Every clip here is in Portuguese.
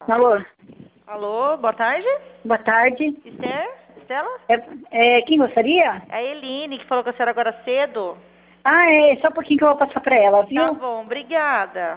Alô, Alô, boa tarde. boa tarde. Estela? Quem gostaria? É a Eline, que falou com a senhora agora cedo. Só um pouquinho que eu vou passar pra ela, viu? Tá bom, obrigada.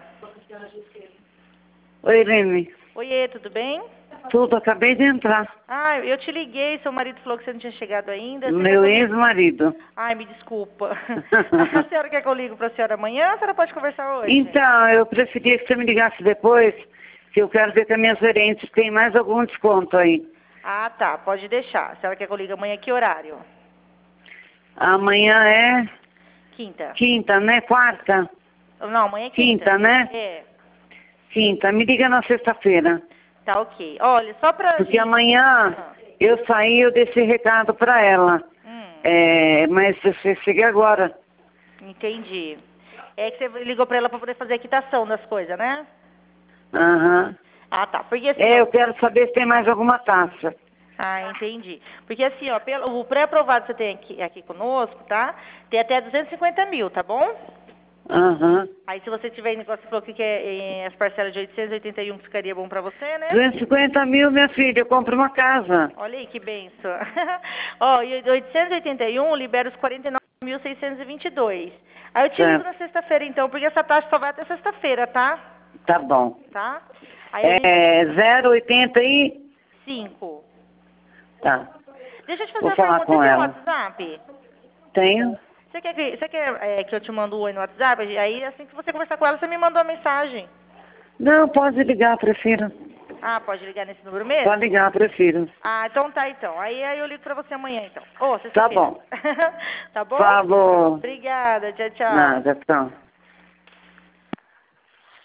Oi, Lene. Oiê, tudo bem? Tudo, acabei de entrar. Ah, eu te liguei, seu marido falou que você não tinha chegado ainda. Você quer Meu que eu ligue? ex-marido. Ai, me desculpa. A senhora quer que eu ligue pra senhora amanhã ou a senhora pode conversar hoje? Então, eu preferia que você me ligasse depois, que eu quero ver com as minhas gerentes tem mais algum desconto aí. Ah, tá, pode deixar. A senhora quer que eu ligue amanhã que horário? Amanhã é Quinta. quinta, né? Quarta? Não, amanhã é quinta. Quinta, né? É, Quinta. Me liga na sexta-feira. tá ok. Olha, só pra Porque gente... amanhã eu saí, eu deixei recado pra ela. Mas você chega agora. Entendi. É que você ligou pra ela pra poder fazer a quitação das coisas, né? Aham. Ah, tá. Porque assim, Eu quero saber se tem mais alguma taxa. Ah, entendi. Porque assim, ó, o pré-aprovado que você tem aqui conosco, tá? Tem até 250 mil, tá bom? Aham. Aí se você tiver, você falou que quer as parcelas de 881 que ficaria bom pra você, né? 250 mil, minha filha, eu compro uma casa. Olha aí que benção. Ó, e 881 libera os 49.622. Aí eu te ligo Certo. na sexta-feira então, porque essa taxa só vai até sexta-feira, tá? Tá bom. Tá? Aí a gente... 0,80 e... 5. Tá. Deixa eu te fazer Vou uma falar pergunta. com Você tem um ela. WhatsApp? Tenho? Você quer que eu te mando um oi no WhatsApp? Aí assim que você conversar com ela, você me mandou a mensagem. Não, pode ligar, prefiro. Ah, pode ligar nesse número mesmo? Pode ligar, prefiro. Ah, então tá então. Aí eu ligo pra você amanhã então. Ô, Tá sexta-feira. bom. Tá bom? Falou. Obrigada, tchau, tchau. Nada, tchau.